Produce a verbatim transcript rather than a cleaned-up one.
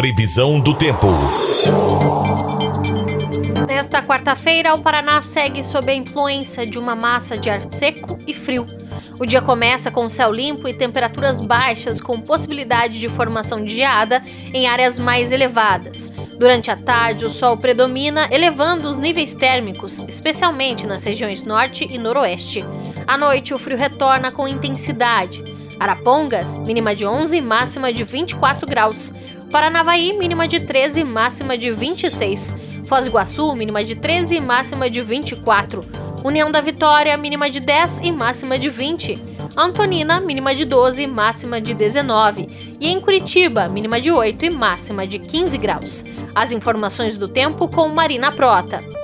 Previsão do tempo. Nesta quarta-feira, o Paraná segue sob a influência de uma massa de ar seco e frio. O dia começa com céu limpo e temperaturas baixas, com possibilidade de formação de geada em áreas mais elevadas. Durante a tarde, o sol predomina, elevando os níveis térmicos, especialmente nas regiões norte e noroeste. À noite, o frio retorna com intensidade. Arapongas, mínima de onze e máxima de vinte e quatro graus. Paranavaí, mínima de treze e máxima de vinte e seis. Foz do Iguaçu, mínima de treze e máxima de vinte e quatro. União da Vitória, mínima de dez e máxima de vinte. Antonina, mínima de doze e máxima de dezenove. E em Curitiba, mínima de oito e máxima de quinze graus. As informações do tempo com Marina Prota.